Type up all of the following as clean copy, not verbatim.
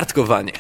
Kartkowanie.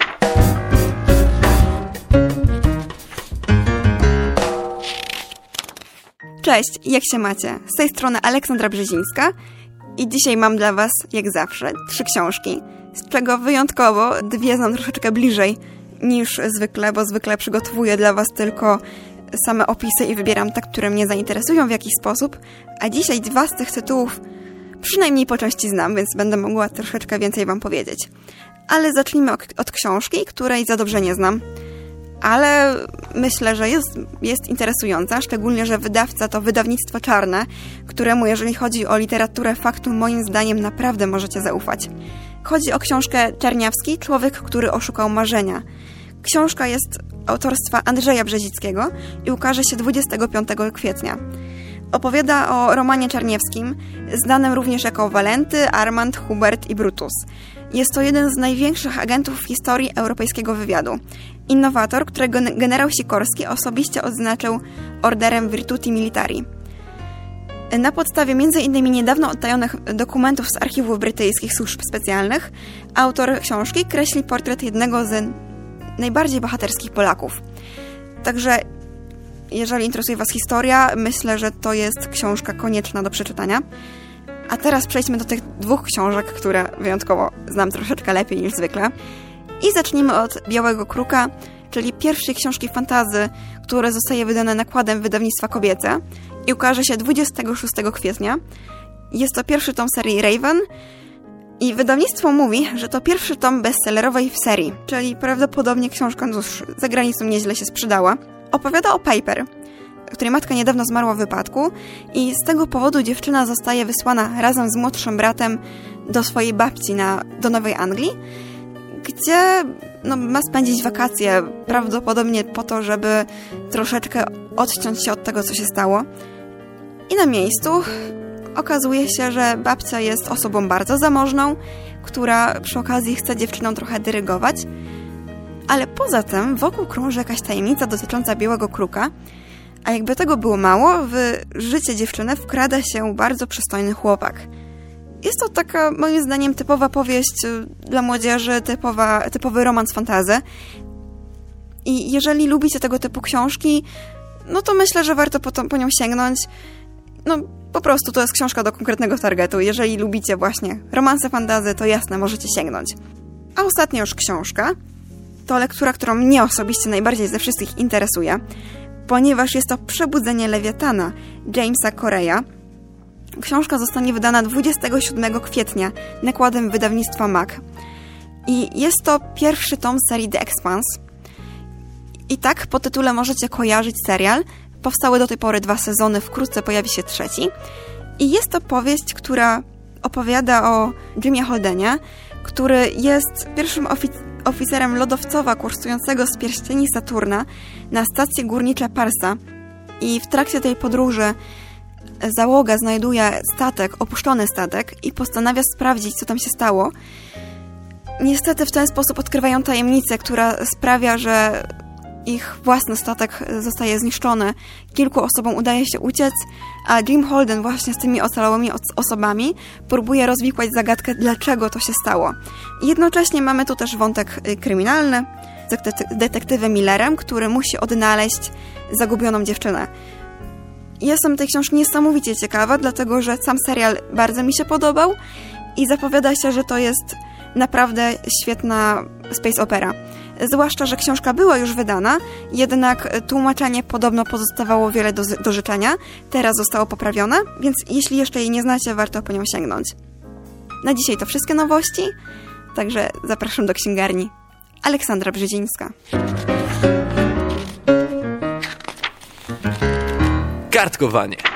Cześć, jak się macie? Z tej strony Aleksandra Brzezińska i dzisiaj mam dla Was, jak zawsze, 3 książki, z czego wyjątkowo 2 znam troszeczkę bliżej niż zwykle, bo zwykle przygotowuję dla Was tylko same opisy i wybieram te, które mnie zainteresują w jakiś sposób, a dzisiaj 2 z tych tytułów przynajmniej po części znam, więc będę mogła troszeczkę więcej Wam powiedzieć. Ale zacznijmy od książki, której za dobrze nie znam, ale myślę, że jest interesująca, szczególnie, że wydawca to wydawnictwo Czarne, któremu, jeżeli chodzi o literaturę faktu, moim zdaniem naprawdę możecie zaufać. Chodzi o książkę Czerniawski, Człowiek, który oszukał marzenia. Książka jest autorstwa Andrzeja Brzezickiego i ukaże się 25 kwietnia. Opowiada o Romanie Czerniewskim, znanym również jako Walenty, Armand, Hubert i Brutus. Jest to jeden z największych agentów w historii europejskiego wywiadu. Innowator, którego generał Sikorski osobiście odznaczył orderem Virtuti Militari. Na podstawie m.in. niedawno odtajonych dokumentów z archiwów brytyjskich służb specjalnych, autor książki kreśli portret jednego z najbardziej bohaterskich Polaków. Także, jeżeli interesuje Was historia, myślę, że to jest książka konieczna do przeczytania. A teraz przejdźmy do tych 2 książek, które wyjątkowo znam troszeczkę lepiej niż zwykle. I zacznijmy od Białego Kruka, czyli pierwszej książki fantasy, która zostaje wydana nakładem wydawnictwa Kobiece i ukaże się 26 kwietnia. Jest to pierwszy tom serii Raven i wydawnictwo mówi, że to pierwszy tom bestsellerowej w serii, czyli prawdopodobnie książka już za granicą nieźle się sprzedała. Opowiada o Piper, której matka niedawno zmarła w wypadku i z tego powodu dziewczyna zostaje wysłana razem z młodszym bratem do swojej babci do Nowej Anglii, gdzie ma spędzić wakacje, prawdopodobnie po to, żeby troszeczkę odciąć się od tego, co się stało. I na miejscu okazuje się, że babcia jest osobą bardzo zamożną, która przy okazji chce dziewczyną trochę dyrygować, ale poza tym wokół krąży jakaś tajemnica dotycząca Białego Kruka, a jakby tego było mało, w życie dziewczyny wkrada się bardzo przystojny chłopak. Jest to taka, moim zdaniem, typowa powieść dla młodzieży, typowy romans fantasy. I jeżeli lubicie tego typu książki, to myślę, że warto po nią sięgnąć. Po prostu to jest książka do konkretnego targetu. Jeżeli lubicie właśnie romanse fantasy, to jasne, możecie sięgnąć. A ostatnia już książka to lektura, którą mnie osobiście najbardziej ze wszystkich interesuje, ponieważ jest to Przebudzenie Lewiatana Jamesa Correya. Książka zostanie wydana 27 kwietnia nakładem wydawnictwa MAC. I jest to pierwszy tom serii The Expanse. I tak po tytule możecie kojarzyć serial. Powstały do tej pory 2 sezony, wkrótce pojawi się 3. I jest to powieść, która opowiada o Jimie Holdenie, który jest pierwszym oficerem lodowcowa kursującego z pierścieni Saturna na stację górnicze Parsa. I w trakcie tej podróży załoga znajduje opuszczony statek i postanawia sprawdzić, co tam się stało. Niestety w ten sposób odkrywają tajemnicę, która sprawia, że ich własny statek zostaje zniszczony. Kilku osobom udaje się uciec, a Jim Holden właśnie z tymi ocalałymi osobami próbuje rozwikłać zagadkę, dlaczego to się stało. Jednocześnie mamy tu też wątek kryminalny z detektywem Millerem, który musi odnaleźć zagubioną dziewczynę. Jestem tej książki niesamowicie ciekawa, dlatego że sam serial bardzo mi się podobał i zapowiada się, że to jest naprawdę świetna space opera. Zwłaszcza, że książka była już wydana, jednak tłumaczenie podobno pozostawało wiele do życzenia. Teraz zostało poprawione, więc jeśli jeszcze jej nie znacie, warto po nią sięgnąć. Na dzisiaj to wszystkie nowości, także zapraszam do księgarni. Aleksandra Brzezińska. Kartkowanie.